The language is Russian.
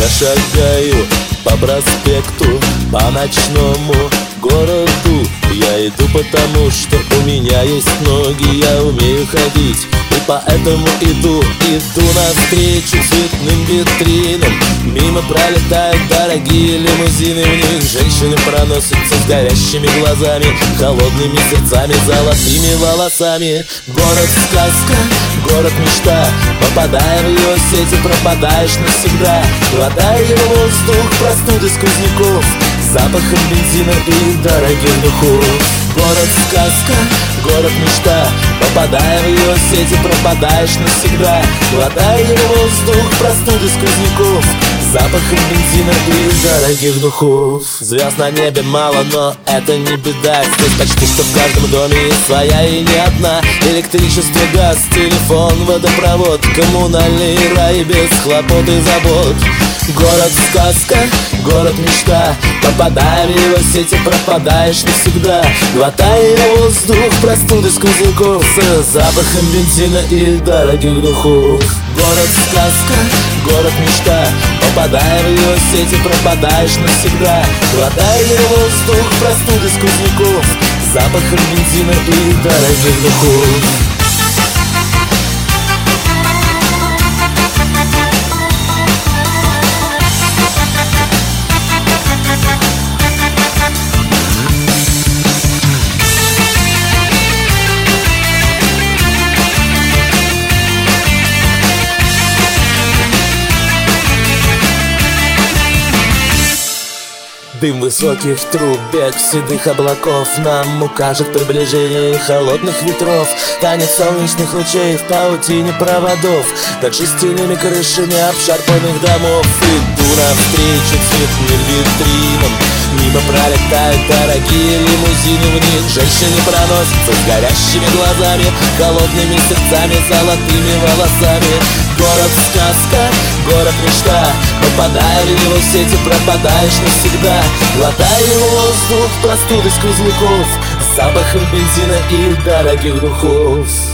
Я шагаю по проспекту, по ночному городу. Я иду потому, что у меня есть ноги, я умею ходить, и поэтому иду навстречу цветным витринам. Мимо пролетают дорогие лимузины, в них женщины проносятся с горящими глазами, холодными сердцами, золотыми волосами. Город сказка, город мечта, попадая в его сети, пропадаешь навсегда. Глотая его воздух, простуды сквозняков, запахом бензина и дорогих духов. Город сказка, город мечта, попадая в его сети, пропадаешь навсегда. Глотая его воздух, простуды сквозняков, запахом бензина и дорогих духов. Звезд на небе мало, но это не беда. Здесь почти что в каждом доме есть своя и не одна. Электричество, газ, телефон, водопровод, коммунальный рай без хлопот и забот. Город сказка, город мечта, попадая в его сети, пропадаешь навсегда. Глотая его воздух, простуды сквозняков, с запахом бензина и дорогих духов. Город сказка, город мечта, попадая в его сети, пропадаешь навсегда. Глотая его воздух, простуды сквозняков, запахом бензина и дорогих духов. Дым высоких труб, бег седых облаков нам укажет приближение холодных ветров. Танец солнечных лучей в паутине проводов, над шестяными крышами обшарпанных домов. Иду навстречу цветным витринам, мимо пролетают дорогие лимузины, в них женщины проносятся с горящими глазами, холодными сердцами, золотыми волосами. Город сказка, город мечта, попадая в его сети, пропадаешь навсегда. Глотая его воздух, простуды сквозняков, запахом бензина и дорогих духов.